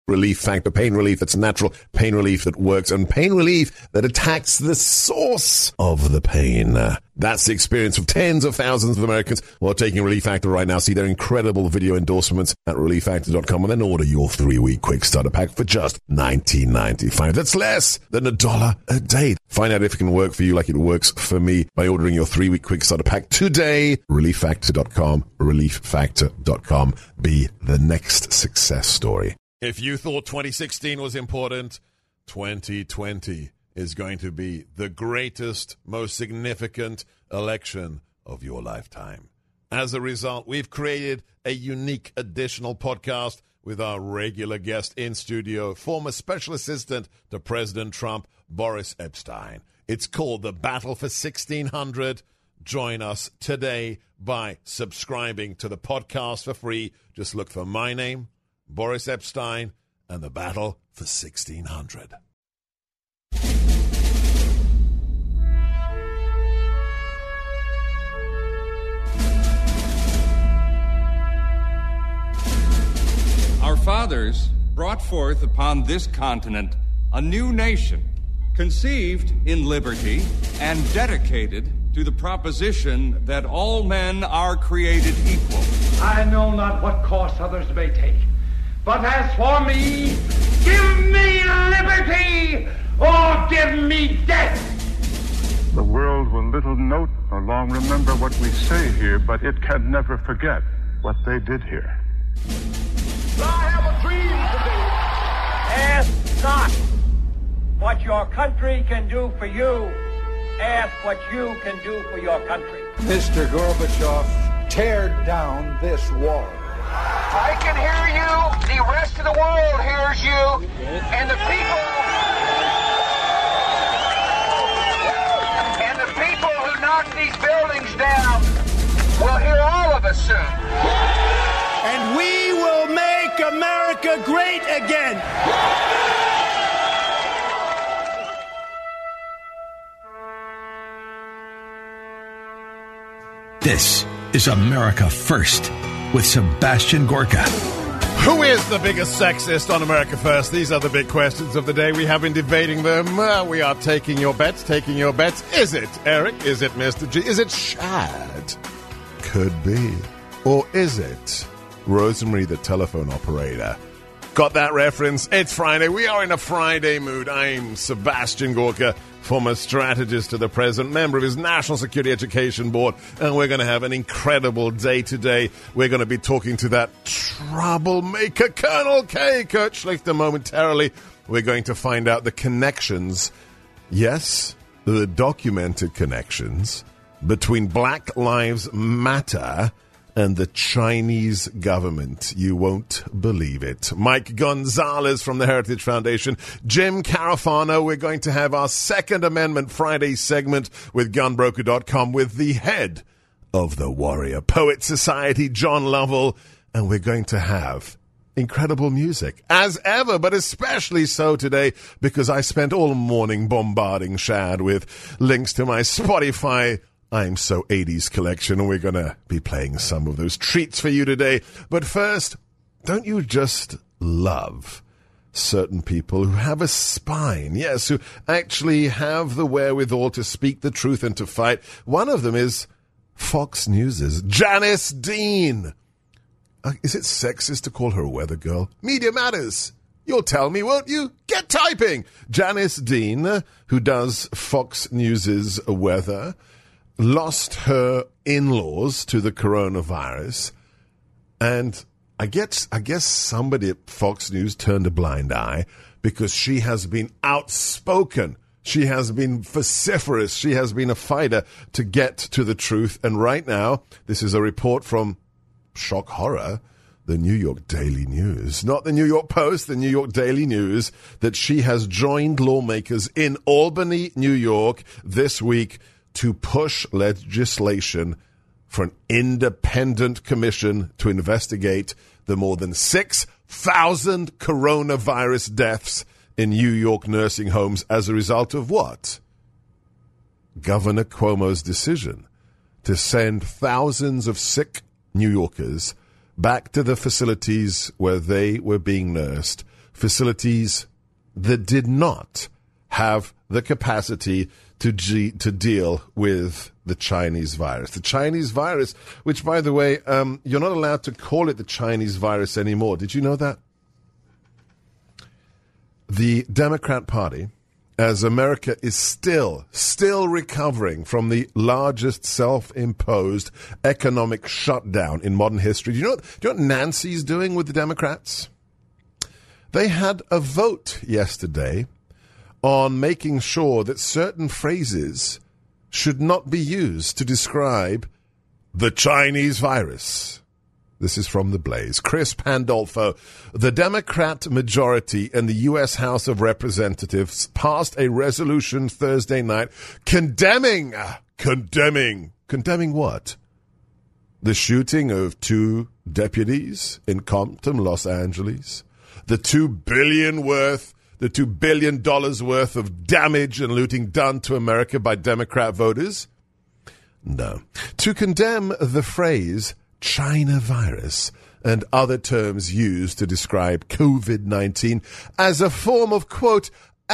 Relief Factor. Pain relief that's natural, pain relief that works, and pain relief that attacks the source of the pain. That's the experience of tens of thousands of Americans who are taking Relief Factor right now. See their incredible video endorsements at relieffactor.com and then order your 3-week quick starter pack for just $19.95. That's less than $1 a day. Find out if it can work for you like it works for me by ordering your 3-week quick starter pack today. relieffactor.com, relieffactor.com. Be the next success story. If you thought 2016 was important, 2020 is going to be the greatest, most significant election of your lifetime. As a result, we've created a unique additional podcast with our regular guest in studio, former special assistant to President Trump, Boris Epshteyn. It's called The Battle for 1600. Join us today by subscribing to the podcast for free. Just look for my name, Boris Epshteyn, and The Battle for 1600. Our fathers brought forth upon this continent a new nation, conceived in liberty and dedicated to the proposition that all men are created equal. I know not what course others may take, but as for me, give me liberty or give me death. The world will little note nor long remember what we say here, but it can never forget what they did here. I have a dream today. Ask not what your country can do for you. Ask what you can do for your country. Mr. Gorbachev, tear down this wall. I can hear you. The rest of the world hears you. And the people who knock these buildings down will hear all of us soon. And we will make America great again. This is America First with Sebastian Gorka. Who is the biggest sexist on America First? These are the big questions of the day. We have been debating them. We are taking your bets. Is it Eric? Is it Mr. G? Is it Shad? Could be. Or is it Rosemary, the telephone operator? Got that reference? It's Friday. We are in a Friday mood. I'm Sebastian Gorka, former strategist to the president, member of his National Security Education Board, and we're going to have an incredible day today. We're going to be talking to that troublemaker, Colonel K. Kurt Schlichter, momentarily. We're going to find out the connections, yes, the documented connections, between Black Lives Matter and the Chinese government. You won't believe it. Mike Gonzalez from the Heritage Foundation. Jim Carafano. We're going to have our Second Amendment Friday segment with Gunbroker.com with the head of the Warrior Poet Society, John Lovell. And we're going to have incredible music, as ever, but especially so today because I spent all morning bombarding Shad with links to my Spotify I'm So 80s collection, and we're going to be playing some of those treats for you today. But first, don't you just love certain people who have a spine? Yes, who actually have the wherewithal to speak the truth and to fight. One of them is Fox News' Janice Dean. Is it sexist to call her a weather girl? Media matters. You'll tell me, won't you? Get typing. Janice Dean, who does Fox News' weather, lost her in-laws to the coronavirus, and I guess somebody at Fox News turned a blind eye because she has been outspoken. She has been vociferous. She has been a fighter to get to the truth. And right now, this is a report from, shock horror, the New York Daily News, not the New York Post, the New York Daily News, that she has joined lawmakers in Albany, New York this week to push legislation for an independent commission to investigate the more than 6,000 coronavirus deaths in New York nursing homes as a result of what? Governor Cuomo's decision to send thousands of sick New Yorkers back to the facilities where they were being nursed facilities that did not have the capacity to deal with the Chinese virus. The Chinese virus, which, by the way, you're not allowed to call it the Chinese virus anymore. Did you know that? The Democrat Party, as America is still recovering from the largest self-imposed economic shutdown in modern history. Do you know what Nancy's doing with the Democrats? They had a vote yesterday on making sure that certain phrases should not be used to describe the Chinese virus. This is from The Blaze. Chris Pandolfo, the Democrat majority in the U.S. House of Representatives passed a resolution Thursday night condemning what? The shooting of 2 deputies in Compton, Los Angeles, the $2 billion worth of damage and looting done to America by Democrat voters? No. To condemn the phrase China virus and other terms used to describe COVID-19 as a form of, quote,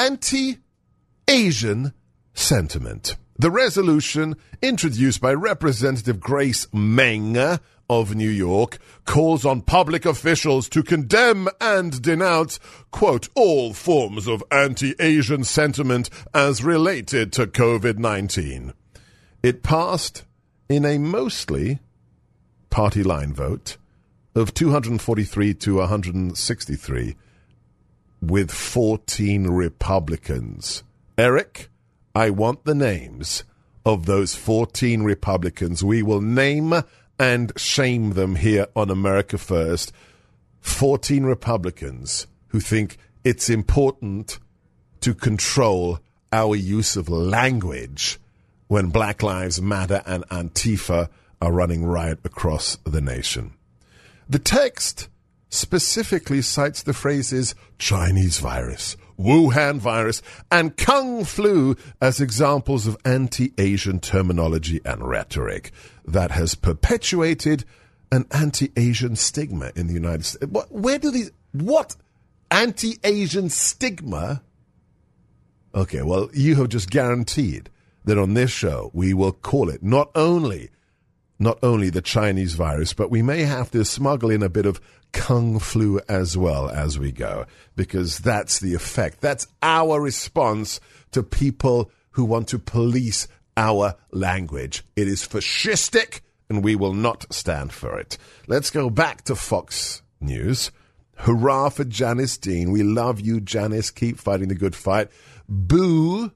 anti-Asian sentiment. The resolution, introduced by Representative Grace Meng of New York, calls on public officials to condemn and denounce, quote, all forms of anti-Asian sentiment as related to COVID-19. It passed in a mostly party line vote of 243 to 163 with 14 Republicans. Eric, I want the names of those 14 Republicans. We will name and shame them here on America First. 14 Republicans who think it's important to control our use of language when Black Lives Matter and Antifa are running riot across the nation. The text specifically cites the phrases Chinese virus, Wuhan virus, and Kung Flu as examples of anti-Asian terminology and rhetoric that has perpetuated an anti-Asian stigma in the United States. What anti-Asian stigma? Okay, well, you have just guaranteed that on this show we will call it not only the Chinese virus, but we may have to smuggle in a bit of Kung Flu as well as we go, because that's the effect. That's our response to people who want to police our language. It is fascistic, and we will not stand for it. Let's go back to Fox News. Hurrah for Janice Dean. We love you, Janice. Keep fighting the good fight. Boo.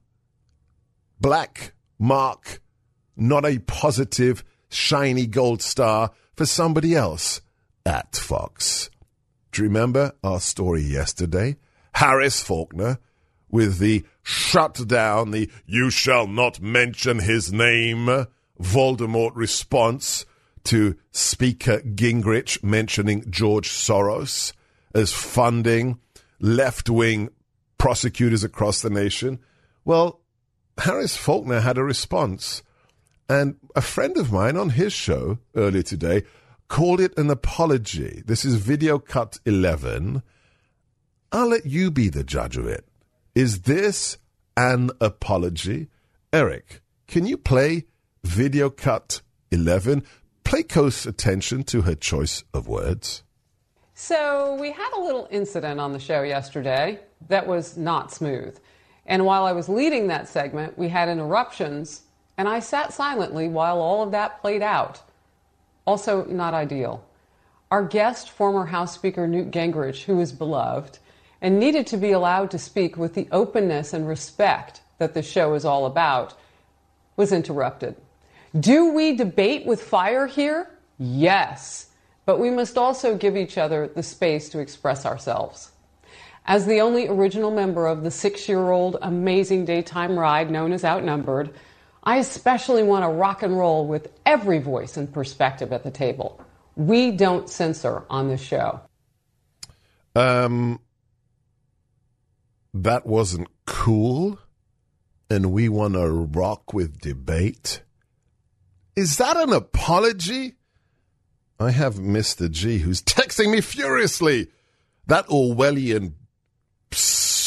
Black mark. Not a positive, shiny gold star for somebody else at Fox. Do you remember our story yesterday? Harris Faulkner with the shut down, the you shall not mention his name Voldemort response to Speaker Gingrich mentioning George Soros as funding left-wing prosecutors across the nation. Well, Harris Faulkner had a response, and a friend of mine on his show earlier today called it an apology. This is video cut 11. I'll let you be the judge of it. Is this an apology? Eric, can you play video cut 11? Pay close attention to her choice of words. So we had a little incident on the show yesterday that was not smooth. And while I was leading that segment, we had interruptions, and I sat silently while all of that played out. Also not ideal. Our guest, former House Speaker Newt Gingrich, who is beloved and needed to be allowed to speak with the openness and respect that the show is all about, was interrupted. Do we debate with fire here? Yes. But we must also give each other the space to express ourselves. As the only original member of the 6-year-old amazing daytime ride known as Outnumbered, I especially want to rock and roll with every voice and perspective at the table. We don't censor on this show. That wasn't cool, and we want to rock with debate. Is that an apology? I have Mr. G who's texting me furiously. That Orwellian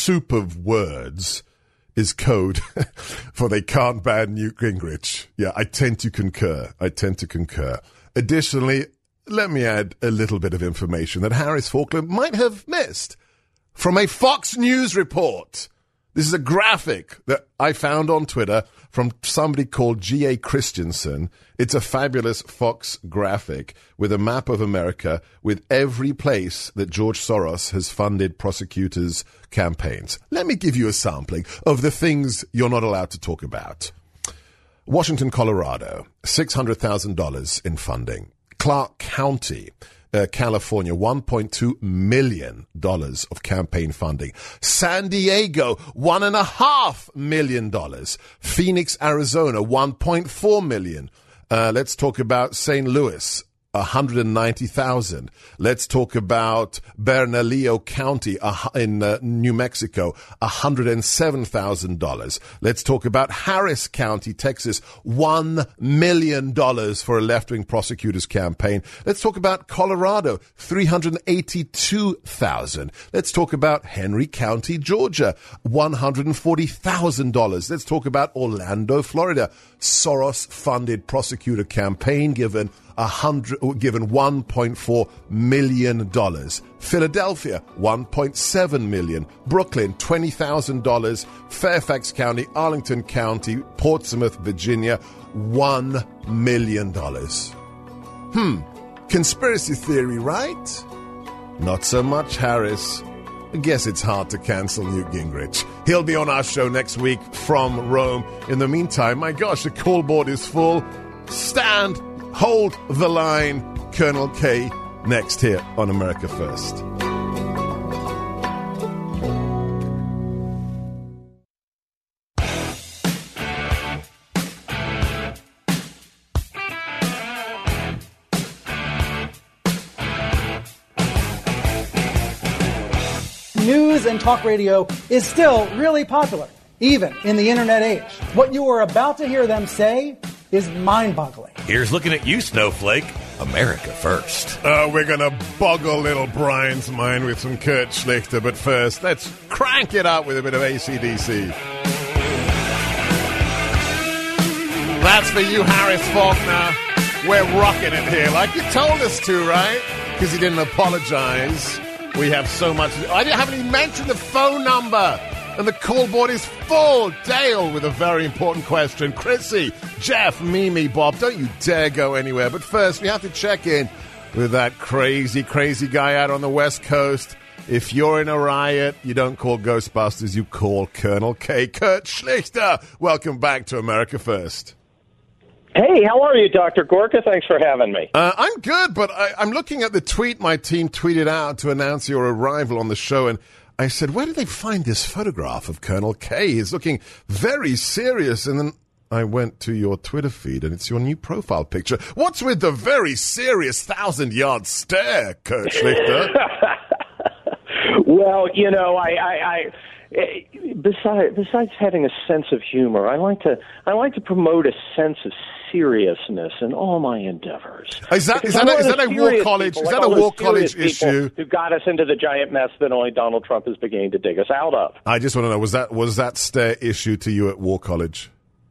soup of words is code for they can't ban Newt Gingrich. Yeah, I tend to concur. Additionally, let me add a little bit of information that Harris Faulkner might have missed from a Fox News report. This is a graphic that I found on Twitter from somebody called G.A. Christensen. It's a fabulous Fox graphic with a map of America with every place that George Soros has funded prosecutors' campaigns. Let me give you a sampling of the things you're not allowed to talk about. Washington, Colorado, $600,000 in funding. Clark County, California, $1.2 million of campaign funding. San Diego, $1.5 million. Phoenix, Arizona, $1.4 million. Let's talk about St. Louis, $190,000. Let's talk about Bernalillo County in New Mexico, $107,000. Let's talk about Harris County, Texas, $1 million for a left-wing prosecutor's campaign. Let's talk about Colorado, $382,000. Let's talk about Henry County, Georgia, $140,000. Let's talk about Orlando, Florida. Soros-funded prosecutor campaign given $1.4 million. Philadelphia, $1.7 million. Brooklyn, $20,000. Fairfax County, Arlington County, Portsmouth, Virginia, $1 million. Conspiracy theory, right? Not so much, Harris. I guess it's hard to cancel Newt Gingrich. He'll be on our show next week from Rome. In the meantime, my gosh, the call board is full. Stand, hold the line. Colonel K next here on America First. News and talk radio is still really popular, even in the internet age. What you are about to hear them say is mind-boggling. Here's looking at you, Snowflake. America First. We're going to boggle little Brian's mind with some Kurt Schlichter, but first, let's crank it up with a bit of AC/DC. That's for you, Harris Faulkner. We're rocking it here, like you told us to, right? Because you didn't apologize. We have so much. I haven't even mentioned the phone number. And the call board is full. Dale with a very important question. Chrissy, Jeff, Mimi, Bob, don't you dare go anywhere. But first, we have to check in with that crazy, crazy guy out on the West Coast. If you're in a riot, you don't call Ghostbusters, you call Colonel K. Kurt Schlichter. Welcome back to America First. Hey, how are you, Dr. Gorka? Thanks for having me. I'm good, but I'm looking at the tweet my team tweeted out to announce your arrival on the show, and I said, where did they find this photograph of Colonel K? He's looking very serious, and then I went to your Twitter feed, and it's your new profile picture. What's with the very serious 1,000-yard stare, Kurt Schlichter? Well, you know, besides having a sense of humor, I like to promote a sense of seriousness in all my endeavors. Is that a War College? Is that a War College issue? Who got us into the giant mess that only Donald Trump is beginning to dig us out of? I just want to know, was that stare issue to you at War College?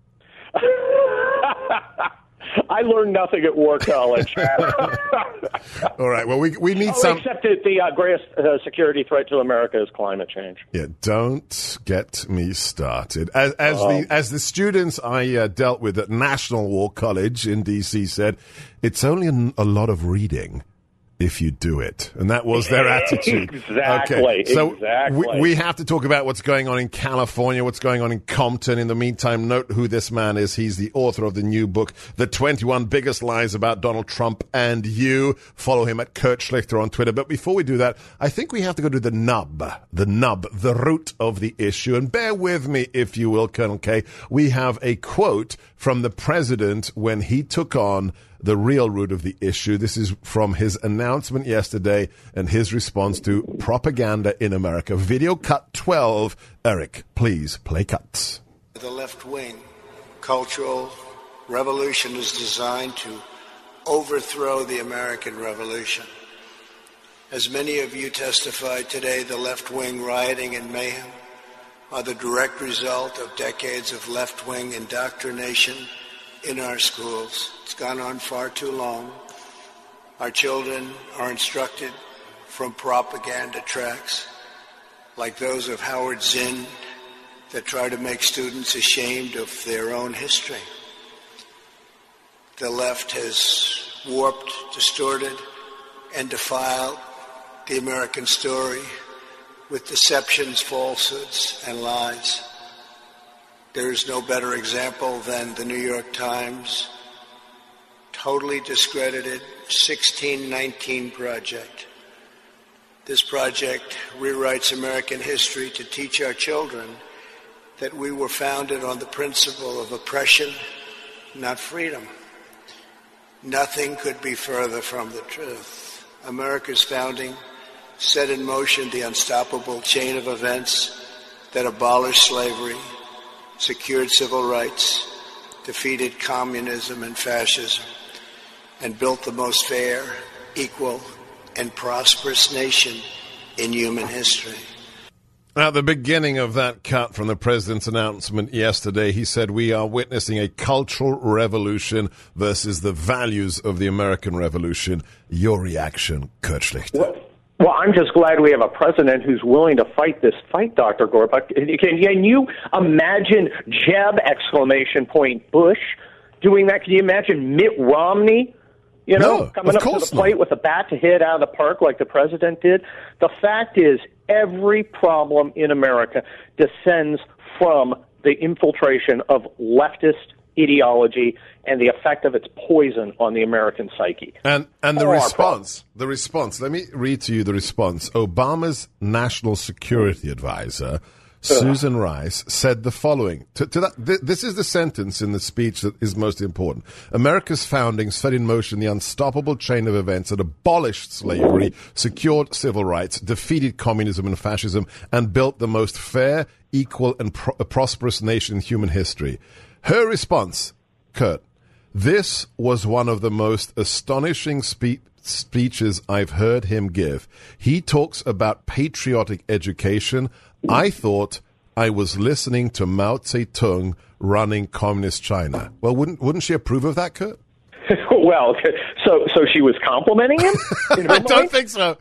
I learned nothing at War College. All right. Well, we need some. Except that the greatest security threat to America is climate change. Yeah, don't get me started. As the students I dealt with at National War College in D.C. said, it's only a lot of reading if you do it. And that was their attitude. Exactly. Okay. So exactly. We have to talk about what's going on in California, what's going on in Compton. In the meantime, note who this man is. He's the author of the new book, The 21 Biggest Lies About Donald Trump and You. Follow him at Kurt Schlichter on Twitter. But before we do that, I think we have to go to the root of the issue. And bear with me, if you will, Colonel K. We have a quote from the president when he took on the real root of the issue. This is from his announcement yesterday and his response to propaganda in America. Video cut 12. Eric, please play cuts. The left-wing cultural revolution is designed to overthrow the American Revolution. As many of you testified today, the left-wing rioting and mayhem are the direct result of decades of left-wing indoctrination in our schools. It's gone on far too long. Our children are instructed from propaganda tracks like those of Howard Zinn that try to make students ashamed of their own history. The left has warped, distorted, and defiled the American story with deceptions, falsehoods, and lies. There is no better example than the New York Times totally discredited 1619 Project. This project rewrites American history to teach our children that we were founded on the principle of oppression, not freedom. Nothing could be further from the truth. America's founding set in motion the unstoppable chain of events that abolished slavery, secured civil rights, defeated communism and fascism, and built the most fair, equal, and prosperous nation in human history. At the beginning of that cut from the president's announcement yesterday, he said we are witnessing a cultural revolution versus the values of the American Revolution. Your reaction, Kurt Schlichter? Well, I'm just glad we have a president who's willing to fight this fight, Dr. Gorbuch. Can you imagine Jeb, ! Bush doing that? Can you imagine Mitt Romney, coming up to the plate with a bat to hit out of the park like the president did? The fact is, every problem in America descends from the infiltration of leftist ideology and the effect of its poison on the American psyche. And the response, let me read to you the response. Obama's national security advisor, Susan Rice, said the following. This is the sentence in the speech that is most important. America's founding set in motion the unstoppable chain of events that abolished slavery, secured civil rights, defeated communism and fascism, and built the most fair, equal, and prosperous nation in human history. Her response, Kurt, this was one of the most astonishing speeches I've heard him give. He talks about patriotic education. I thought I was listening to Mao Zedong running communist China. Well, wouldn't she approve of that, Kurt? Well, so she was complimenting him? I don't think so.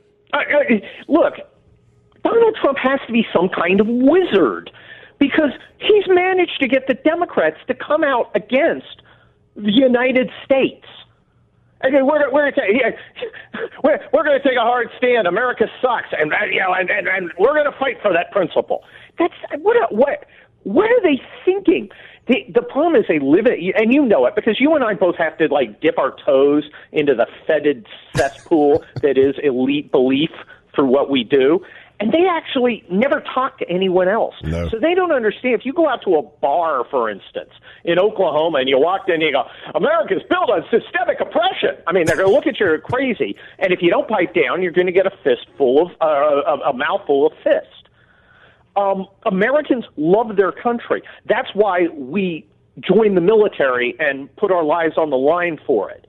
Look, Donald Trump has to be some kind of wizard because he's managed to get the Democrats to come out against the United States. Okay, we're going to take a hard stand. America sucks, and we're going to fight for that principle. That's what are they thinking? The problem is they live in, and you know it because you and I both have to dip our toes into the fetid cesspool that is elite belief through what we do. And they actually never talk to anyone else. No. So they don't understand. If you go out to a bar, for instance, in Oklahoma, and you walk in and you go, America's built on systemic oppression. I mean, they're going to look at you crazy. And if you don't pipe down, you're going to get a mouthful of fist. Americans love their country. That's why we join the military and put our lives on the line for it.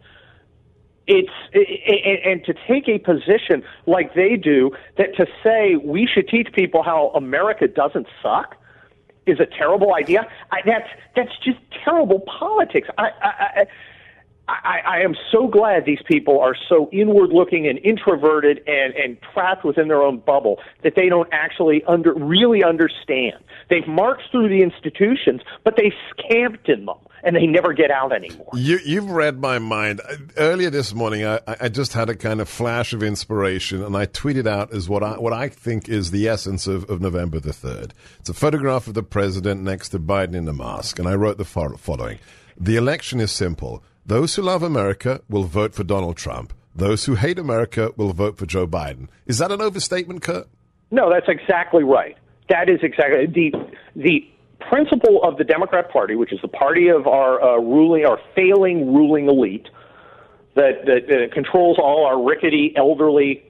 And to take a position like they do, that to say we should teach people how America doesn't suck is a terrible idea. That's just terrible politics. I am so glad these people are so inward-looking and introverted and trapped within their own bubble that they don't actually really understand. They've marched through the institutions, but they've camped in them. And they never get out anymore. You've read my mind. Earlier this morning, I just had a kind of flash of inspiration, and I tweeted out as what I think is the essence of November the 3rd. It's a photograph of the president next to Biden in a mask, and I wrote the following. The election is simple. Those who love America will vote for Donald Trump. Those who hate America will vote for Joe Biden. Is that an overstatement, Kurt? No, that's exactly right. That is exactly the principle of the Democrat Party, which is the party of our failing ruling elite that controls all our rickety, elderly,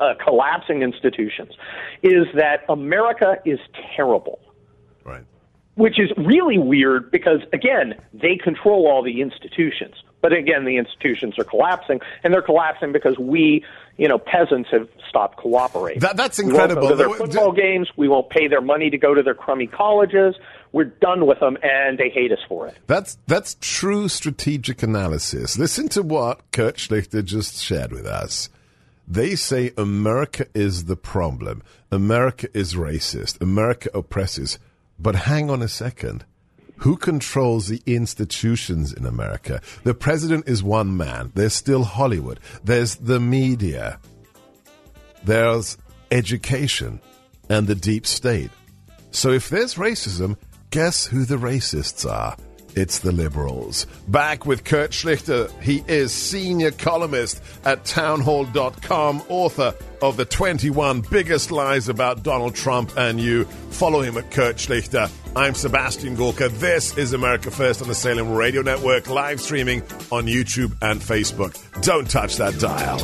collapsing institutions, is that America is terrible. Right. which is really weird because, again, they control all the institutions. But again, the institutions are collapsing, and they're collapsing because we, peasants have stopped cooperating. That's incredible. We won't go to their football games. We won't pay their money to go to their crummy colleges. We're done with them, and they hate us for it. That's true strategic analysis. Listen to what Kurt Schlichter just shared with us. They say America is the problem. America is racist. America oppresses. But hang on a second. Who controls the institutions in America? The president is one man. There's still Hollywood. There's the media. There's education and the deep state. So if there's racism, guess who the racists are? It's the liberals. Back with Kurt Schlichter. He is senior columnist at townhall.com, author of the 21 Biggest Lies About Donald Trump and You. Follow him at Kurt Schlichter. I'm Sebastian Gorka. This is America First on the Salem Radio Network, live streaming on YouTube and Facebook. Don't touch that dial.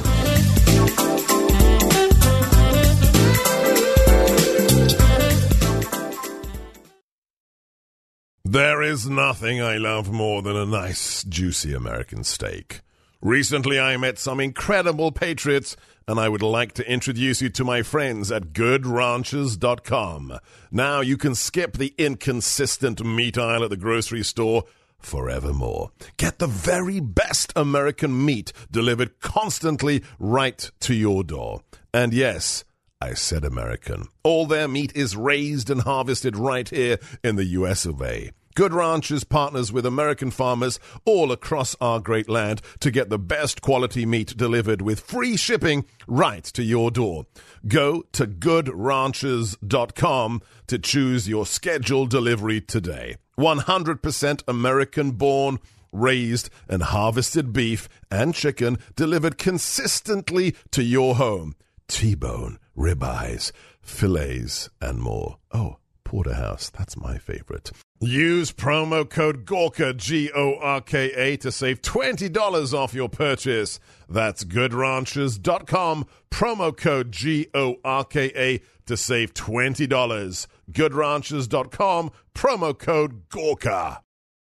There is nothing I love more than a nice, juicy American steak. Recently, I met some incredible patriots, and I would like to introduce you to my friends at GoodRanchers.com. Now you can skip the inconsistent meat aisle at the grocery store forevermore. Get the very best American meat delivered constantly right to your door. And yes, I said American. All their meat is raised and harvested right here in the U.S. of A. Good Ranchers partners with American farmers all across our great land to get the best quality meat delivered with free shipping right to your door. Go to GoodRanchers.com to choose your scheduled delivery today. 100% American-born, raised and harvested beef and chicken delivered consistently to your home. T-bone, ribeyes, fillets, and more. Oh, porterhouse, that's my favorite. Use promo code GORKA, G-O-R-K-A, to save $20 off your purchase. That's GoodRanchers.com, promo code GORKA to save $20. GoodRanchers.com, promo code GORKA.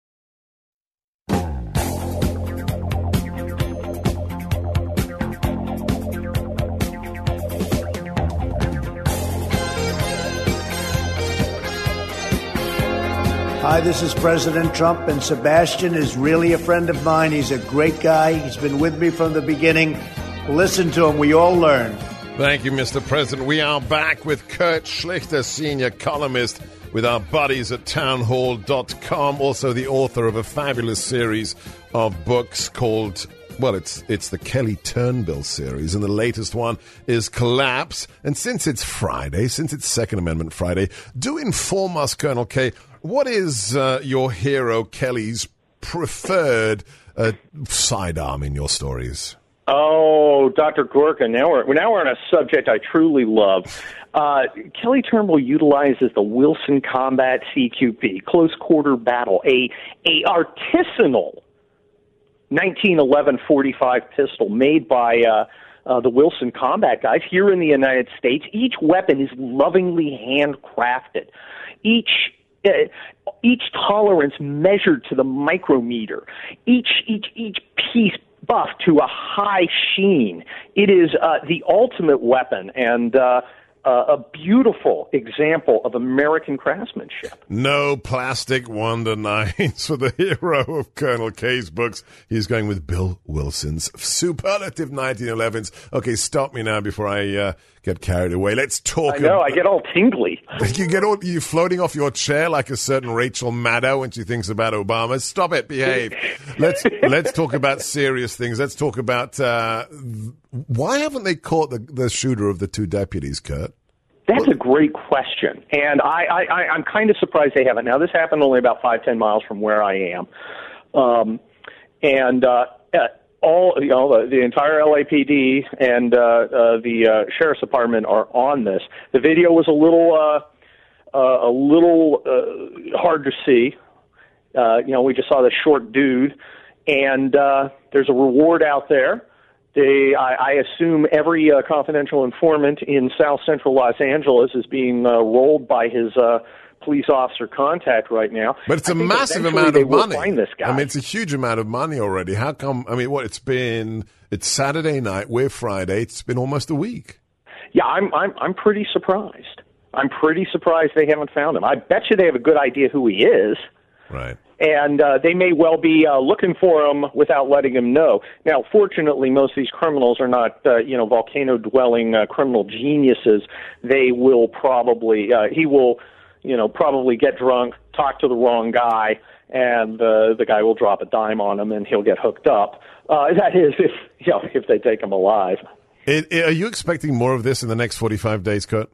Hi, this is President Trump, and Sebastian is really a friend of mine. He's a great guy. He's been with me from the beginning. Listen to him. We all learn. Thank you, Mr. President. We are back with Kurt Schlichter, senior columnist with our buddies at townhall.com, also the author of a fabulous series of books called, well, it's the Kelly Turnbull series, and the latest one is Collapse. And since it's Friday, since it's Second Amendment Friday, do inform us, Colonel K, what is your hero Kelly's preferred sidearm in your stories? Oh, Dr. Gorka, now we're on a subject I truly love. Kelly Turnbull utilizes the Wilson Combat CQP, close quarter battle, a artisanal 1911 .45 pistol made by the Wilson Combat guys here in the United States. Each weapon is lovingly handcrafted. Each tolerance measured to the micrometer. Each piece buffed to a high sheen. It is the ultimate weapon and a beautiful example of American craftsmanship. No plastic Wonder Nines for the hero of Colonel K's books. He's going with Bill Wilson's superlative 1911s. Okay, stop me now before I get carried away. Let's talk. I know, I get all tingly. You floating off your chair like a certain Rachel Maddow when she thinks about Obama. Stop it, behave. Let's talk about serious things. Let's talk about why haven't they caught the shooter of the two deputies, Kurt? That's a great question, and I'm kind of surprised they haven't. Now, this happened only about 5-10 miles from where I am, and the entire LAPD and the sheriff's department are on this. The video was a little hard to see. We just saw this short dude, and there's a reward out there. I assume every confidential informant in South Central Los Angeles is being rolled by his police officer contact right now. But it's a massive amount of money. Find this guy. I mean, it's a huge amount of money already. How come? I mean, it's Saturday night. We're Friday. It's been almost a week. Yeah, I'm pretty surprised. I'm pretty surprised they haven't found him. I bet you they have a good idea who he is. Right. And they may well be looking for him without letting him know. Now, fortunately, most of these criminals are not, volcano-dwelling criminal geniuses. They will probably, he will, probably get drunk, talk to the wrong guy, and the guy will drop a dime on him, and he'll get hooked up. That is, if they take him alive. Are you expecting more of this in the next 45 days, Kurt?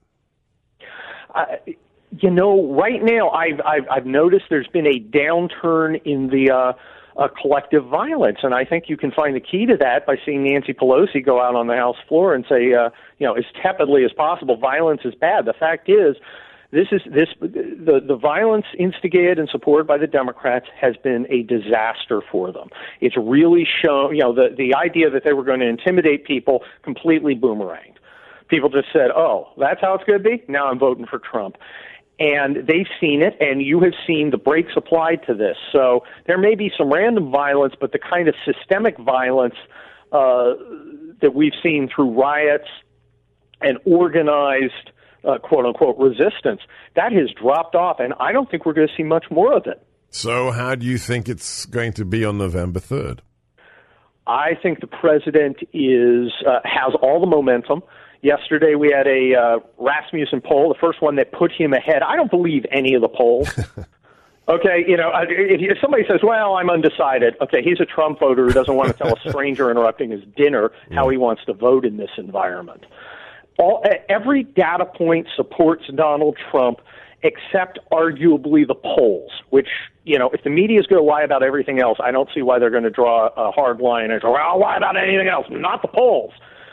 Right now I've noticed there's been a downturn in the collective violence, and I think you can find the key to that by seeing Nancy Pelosi go out on the House floor and say, as tepidly as possible, violence is bad. The fact is, the violence instigated and supported by the Democrats has been a disaster for them. It's really shown, the idea that they were going to intimidate people completely boomeranged. People just said, oh, that's how it's going to be? Now I'm voting for Trump. And they've seen it, and you have seen the brakes applied to this. So there may be some random violence, but the kind of systemic violence that we've seen through riots and organized, quote-unquote, resistance, that has dropped off, and I don't think we're going to see much more of it. So how do you think it's going to be on November 3rd? I think the president has all the momentum. Yesterday we had a Rasmussen poll, the first one that put him ahead. I don't believe any of the polls. Okay, if somebody says, well, I'm undecided, okay, he's a Trump voter who doesn't want to tell a stranger interrupting his dinner how he wants to vote in this environment. Every data point supports Donald Trump except arguably the polls, which, if the media is going to lie about everything else, I don't see why they're going to draw a hard line and say, well, lie about anything else, not the polls.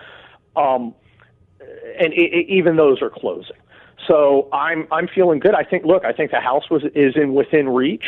And even those are closing. So I'm feeling good. I think the House is within reach.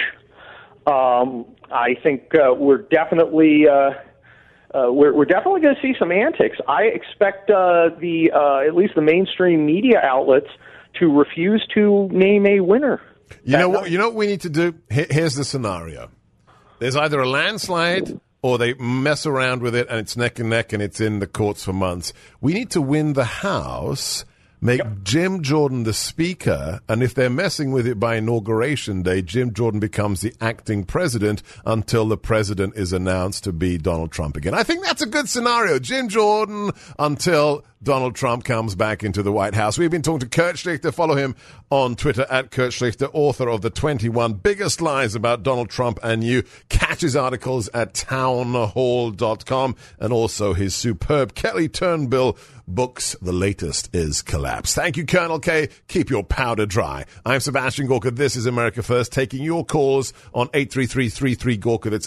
I think we're definitely going to see some antics. I expect at least the mainstream media outlets to refuse to name a winner. You know what we need to do? Here's the scenario. There's either a landslide or they mess around with it and it's neck and neck and it's in the courts for months. We need to win the House, make Jim Jordan the Speaker, and if they're messing with it by Inauguration Day, Jim Jordan becomes the acting president until the president is announced to be Donald Trump again. I think that's a good scenario. Jim Jordan until Donald Trump comes back into the White House. We've been talking to Kurt Schlichter. Follow him on Twitter at Kurt Schlichter, author of the 21 Biggest Lies About Donald Trump and You. Catch his articles at townhall.com and also his superb Kelly Turnbull books. The latest is Collapse. Thank you, Colonel K. Keep your powder dry. I'm Sebastian Gorka. This is America First, taking your calls on 833-33-GORKA. That's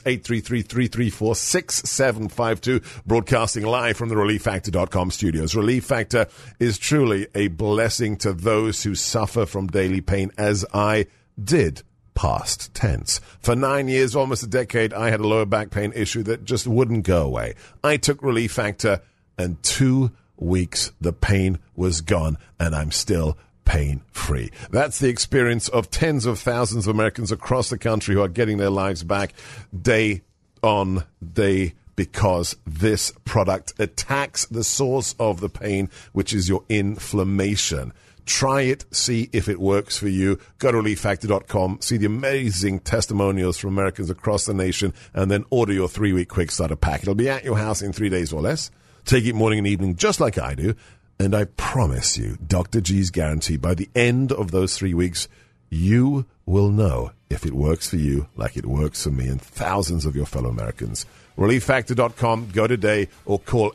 833-334-6752. Broadcasting live from the ReliefFactor.com studios. Relief Factor is truly a blessing to those who suffer from daily pain, as I did. Past tense. For 9 years, almost a decade, I had a lower back pain issue that just wouldn't go away. I took Relief Factor, and 2 weeks the pain was gone, and I'm still pain-free. That's the experience of tens of thousands of Americans across the country who are getting their lives back day on day, because this product attacks the source of the pain, which is your inflammation. Try it, see if it works for you. Go to ReliefFactor.com, see the amazing testimonials from Americans across the nation, and then order your 3-week quick starter pack. It'll be at your house in 3 days or less. Take it morning and evening just like I do, and I promise you, Dr. G's guarantee, by the end of those 3 weeks, you will know if it works for you like it works for me and thousands of your fellow Americans. ReliefFactor.com. Go today or call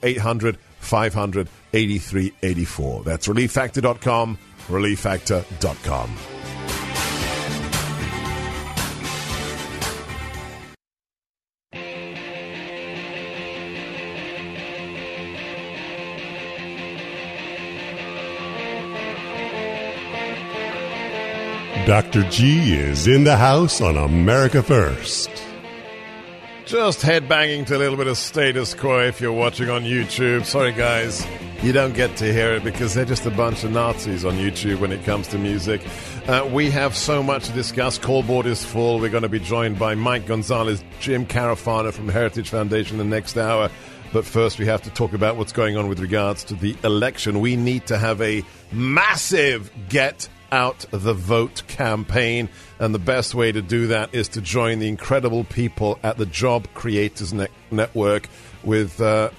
800-500-8384. That's ReliefFactor.com, ReliefFactor.com. Dr. G is in the house on America First. Just headbanging to a little bit of status quo if you're watching on YouTube. Sorry, guys. You don't get to hear it because they're just a bunch of Nazis on YouTube when it comes to music. We have so much to discuss. Call board is full. We're going to be joined by Mike Gonzalez, Jim Carafano from the Heritage Foundation in the next hour. But first, we have to talk about what's going on with regards to the election. We need to have a massive get out the vote campaign. And the best way to do that is to join the incredible people at the Job Creators Network with,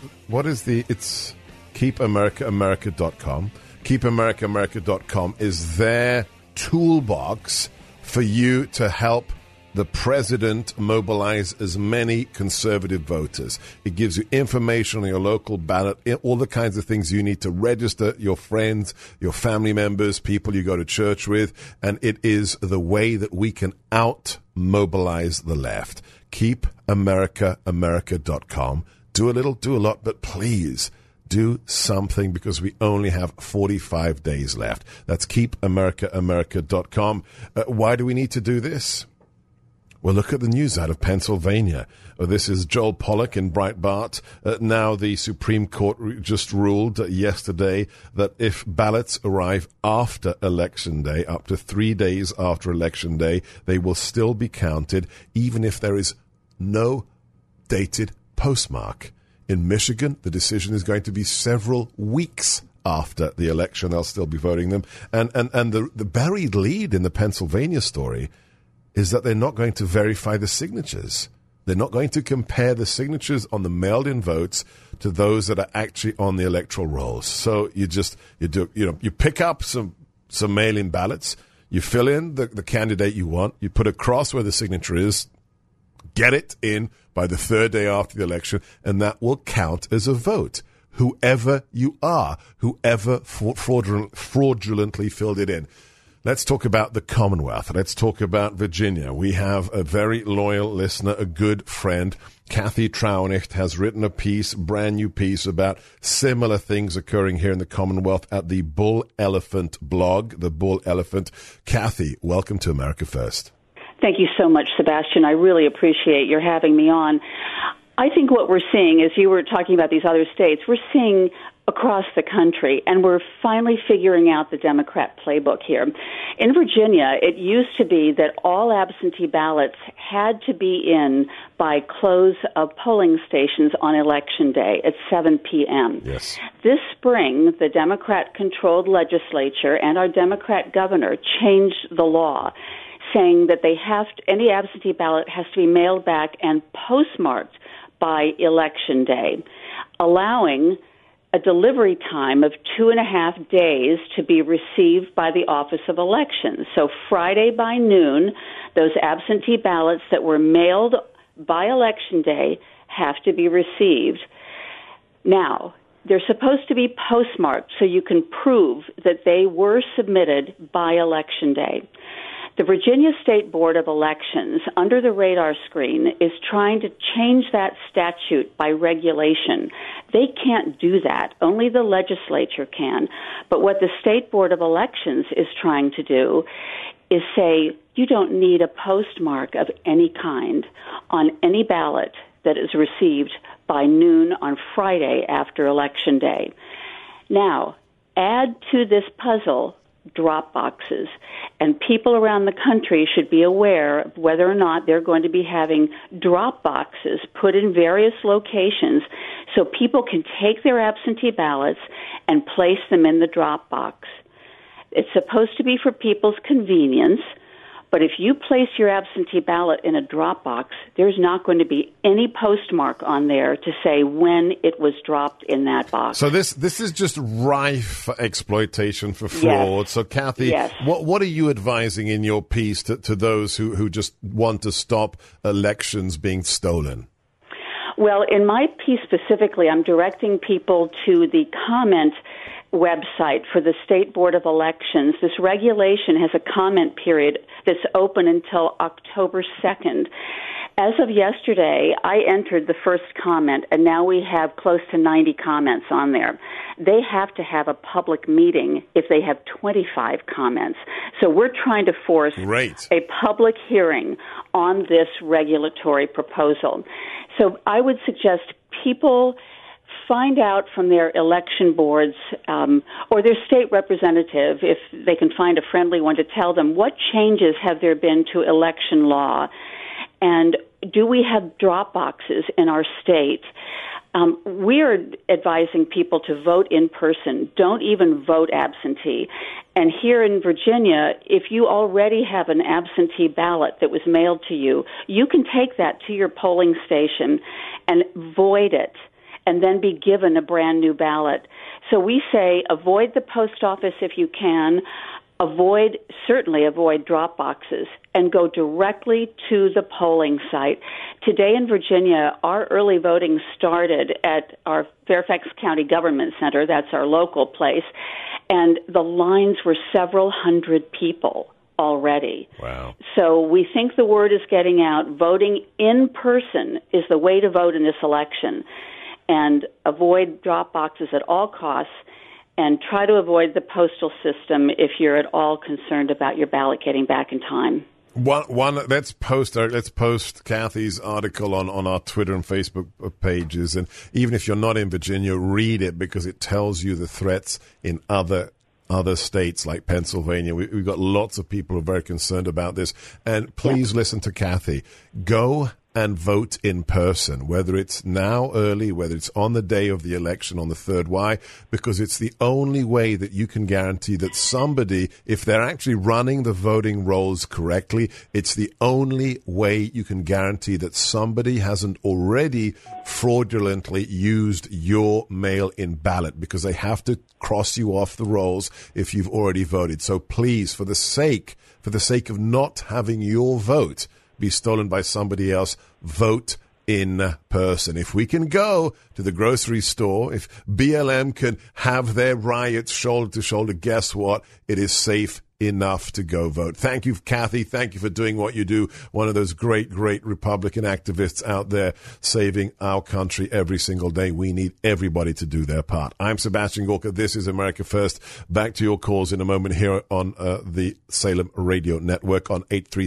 it's KeepAmericaAmerica.com. KeepAmericaAmerica.com is their toolbox for you to help the president mobilize as many conservative voters. It gives you information on your local ballot, all the kinds of things you need to register your friends, your family members, people you go to church with, and it is the way that we can out-mobilize the left. KeepAmericaAmerica.com. Do a little, do a lot, but please do something because we only have 45 days left. That's KeepAmericaAmerica.com. Why do we need to do this? Well, look at the news out of Pennsylvania. This is Joel Pollack in Breitbart. Now the Supreme Court just ruled yesterday that if ballots arrive after Election Day, up to 3 days after Election Day, they will still be counted, even if there is no dated postmark. In Michigan, the decision is going to be several weeks after the election. They'll still be voting them. And the buried lead in the Pennsylvania story is that they're not going to verify the signatures. They're not going to compare the signatures on the mailed-in votes to those that are actually on the electoral rolls. So you pick up some mail-in ballots, you fill in the candidate you want, you put a cross where the signature is, get it in by the third day after the election, and that will count as a vote. Whoever you are, whoever fraudulently filled it in. Let's talk about the Commonwealth. Let's talk about Virginia. We have a very loyal listener, a good friend. Kathy Traunicht has written a brand new piece about similar things occurring here in the Commonwealth at the Bull Elephant blog, the Bull Elephant. Kathy, welcome to America First. Thank you so much, Sebastian. I really appreciate your having me on. I think what we're seeing, as you were talking about these other states, we're seeing across the country, and we're finally figuring out the Democrat playbook here. In Virginia, it used to be that all absentee ballots had to be in by close of polling stations on Election Day at 7 p.m. Yes. This spring, the Democrat-controlled legislature and our Democrat governor changed the law, saying that any absentee ballot has to be mailed back and postmarked by Election Day, allowing a delivery time of 2.5 days to be received by the Office of Elections. So Friday by noon, those absentee ballots that were mailed by Election Day have to be received. Now, they're supposed to be postmarked so you can prove that they were submitted by Election Day. The Virginia State Board of Elections, under the radar screen, is trying to change that statute by regulation. They can't do that. Only the legislature can. But what the State Board of Elections is trying to do is say you don't need a postmark of any kind on any ballot that is received by noon on Friday after Election Day. Now, add to this puzzle drop boxes, and people around the country should be aware of whether or not they're going to be having drop boxes put in various locations so people can take their absentee ballots and place them in the drop box. It's supposed to be for people's convenience, but if you place your absentee ballot in a drop box, there's not going to be any postmark on there to say when it was dropped in that box. So this is just rife for exploitation, for fraud. Yes. So, Kathy, yes. What are you advising in your piece to those who just want to stop elections being stolen? Well, in my piece specifically, I'm directing people to the comment website for the State Board of Elections. This regulation has a comment period that's open until October 2nd. As of yesterday, I entered the first comment, and now we have close to 90 comments on there. They have to have a public meeting if they have 25 comments. So we're trying to force a public hearing on this regulatory proposal. So I would suggest people find out from their election boards or their state representative, if they can find a friendly one, to tell them what changes have there been to election law, and do we have drop boxes in our state? We are advising people to vote in person. Don't even vote absentee. And here in Virginia, if you already have an absentee ballot that was mailed to you, you can take that to your polling station and void it, and then be given a brand new ballot. So we say avoid the post office if you can. Certainly avoid drop boxes, and go directly to the polling site. Today in Virginia, our early voting started at our Fairfax County Government Center. That's our local place. And the lines were several hundred people already. Wow. So we think the word is getting out. Voting in person is the way to vote in this election. And avoid drop boxes at all costs. And try to avoid the postal system if you're at all concerned about your ballot getting back in time. Let's post Kathy's article on our Twitter and Facebook pages. And even if you're not in Virginia, read it, because it tells you the threats in other states like Pennsylvania. We've got lots of people who are very concerned about this. And please listen to Kathy. Go and vote in person, whether it's now early, whether it's on the day of the election on the 3rd. Why? Because it's the only way that you can guarantee that somebody, if they're actually running the voting rolls correctly, it's the only way you can guarantee that somebody hasn't already fraudulently used your mail-in ballot, because they have to cross you off the rolls if you've already voted. So please, for the sake of not having your vote be stolen by somebody else, vote in person. If we can go to the grocery store, if BLM can have their riots shoulder to shoulder, guess what? It is safe enough to go vote. Thank you, Kathy. Thank you for doing what you do. One of those great, great Republican activists out there saving our country every single day. We need everybody to do their part. I'm Sebastian Gorka. This is America First. Back to your calls in a moment here on the Salem Radio Network on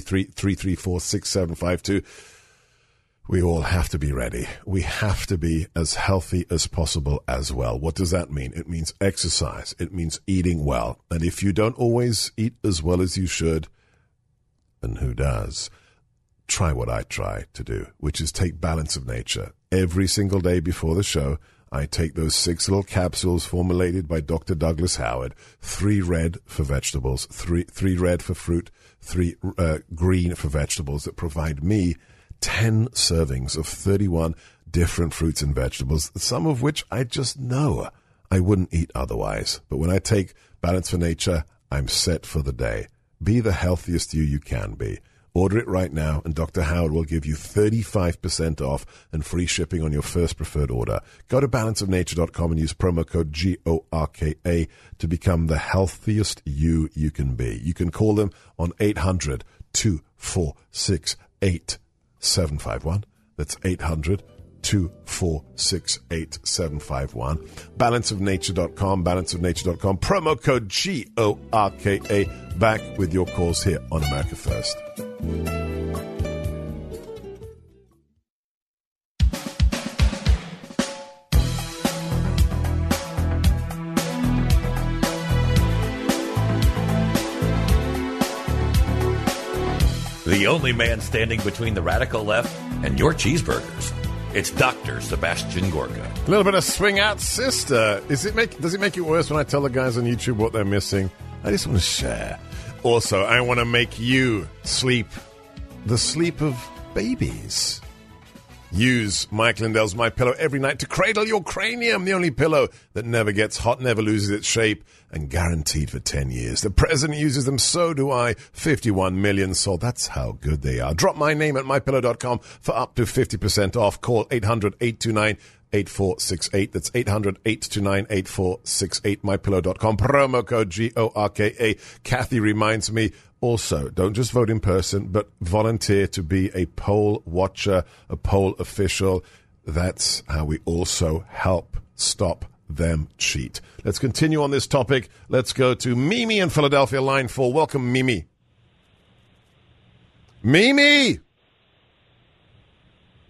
833-334-6752. We all have to be ready. We have to be as healthy as possible as well. What does that mean? It means exercise. It means eating well. And if you don't always eat as well as you should, and who does, try what I try to do, which is take Balance of Nature. Every single day before the show, I take those 6 little capsules formulated by Dr. Douglas Howard, 3 red for vegetables, 3 red for fruit, 3 green for vegetables, that provide me 10 servings of 31 different fruits and vegetables, some of which I just know I wouldn't eat otherwise. But when I take Balance for Nature, I'm set for the day. Be the healthiest you can be. Order it right now, and Dr. Howard will give you 35% off and free shipping on your first preferred order. Go to balanceofnature.com and use promo code GORKA to become the healthiest you can be. You can call them on 800-246-8751. That's 800-246-8751. Balanceofnature.com, balanceofnature.com. Promo code GORKA. Back with your calls here on America First. The only man standing between the radical left and your cheeseburgers. It's Dr. Sebastian Gorka. A little bit of swing out, sister. Does it make it worse when I tell the guys on YouTube what they're missing? I just want to share. Also, I want to make you sleep the sleep of babies. Use Mike Lindell's MyPillow every night to cradle your cranium. The only pillow that never gets hot, never loses its shape, and guaranteed for 10 years. The president uses them, so do I. 51 million sold. That's how good they are. Drop my name at MyPillow.com for up to 50% off. Call 800-829-8468. That's 800-829-8468. MyPillow.com. Promo code GORKA. Kathy reminds me, also, don't just vote in person, but volunteer to be a poll watcher, a poll official. That's how we also help stop them cheat. Let's continue on this topic. Let's go to Mimi in Philadelphia, line 4. Welcome, Mimi. Mimi!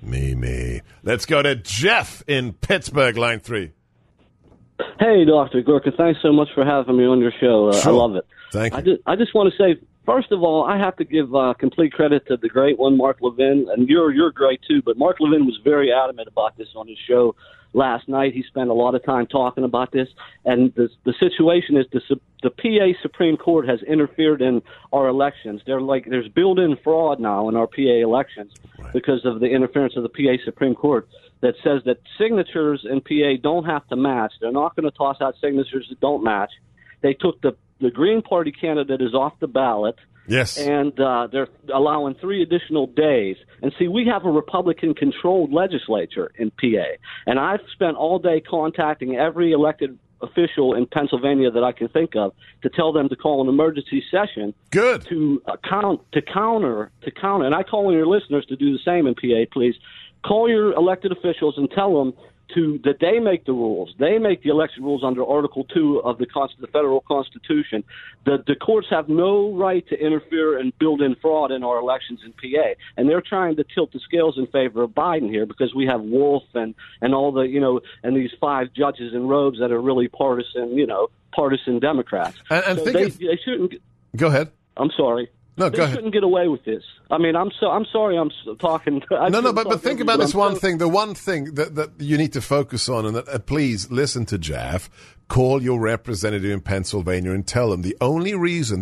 Me. Let's go to Jeff in Pittsburgh, line 3. Hey, Dr. Gorka, thanks so much for having me on your show. Sure. I love it. Thank you. I just want to say, first of all, I have to give complete credit to the great one, Mark Levin, and you're great too, but Mark Levin was very adamant about this on his show last night. He spent a lot of time talking about this, and the situation is the PA Supreme Court has interfered in our elections. There's built-in fraud now in our PA elections because of the interference of the PA Supreme Court that says that signatures in PA don't have to match. They're not going to toss out signatures that don't match. They took the Green Party candidate is off the ballot. Yes. And they're allowing 3 additional days. And see, we have a Republican-controlled legislature in PA. And I've spent all day contacting every elected official in Pennsylvania that I can think of to tell them to call an emergency session. Good. To counter. And I call on your listeners to do the same in PA, please. Call your elected officials and tell them that they make the rules. They make the election rules under Article 2 of the federal Constitution. The courts have no right to interfere and build in fraud in our elections in PA. And they're trying to tilt the scales in favor of Biden here because we have Wolf and all the, and these 5 judges in robes that are really partisan Democrats. And so they shouldn't. Go ahead. I'm sorry. No, they go ahead. shouldn't get away with this. I mean, I'm sorry I'm talking. But think about this one thing. The one thing that you need to focus on, and that, please listen to Jeff. Call your representative in Pennsylvania and tell them the only reason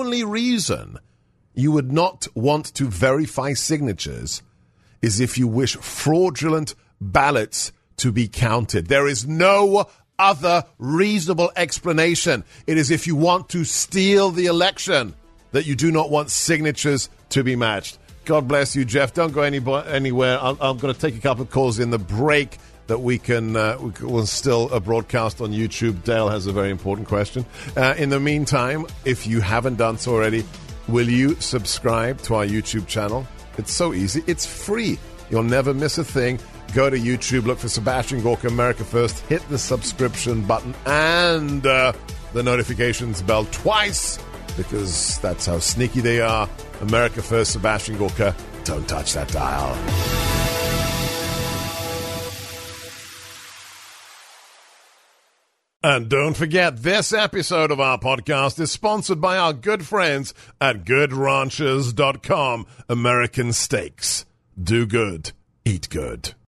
you would not want to verify signatures is if you wish fraudulent ballots to be counted. There is no other reasonable explanation. It is if you want to steal the election that you do not want signatures to be matched. God bless you, Jeff. Don't go anywhere. I'm going to take a couple of calls in the break that we will still broadcast on YouTube. Dale has a very important question. In the meantime, if you haven't done so already, will you subscribe to our YouTube channel? It's so easy. It's free. You'll never miss a thing. Go to YouTube, look for Sebastian Gorka, America First, hit the subscription button and the notifications bell twice, because that's how sneaky they are. America First, Sebastian Gorka. Don't touch that dial. And don't forget, this episode of our podcast is sponsored by our good friends at GoodRanchers.com. American Steaks. Do good. Eat good.